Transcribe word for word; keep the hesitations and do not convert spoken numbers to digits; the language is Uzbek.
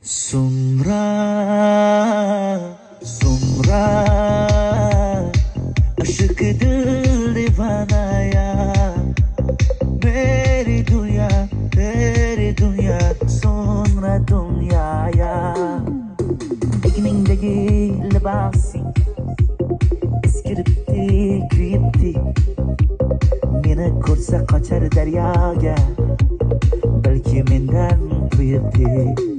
So'ngra, so'ngra aşık dil divanaya, meri dünya, teri dünya, sonra dünyaya. Egningdagi libosing eskiribdi, kuyibdi, meni ko'rsa qochar daryoga, balki mendan to'yibdi.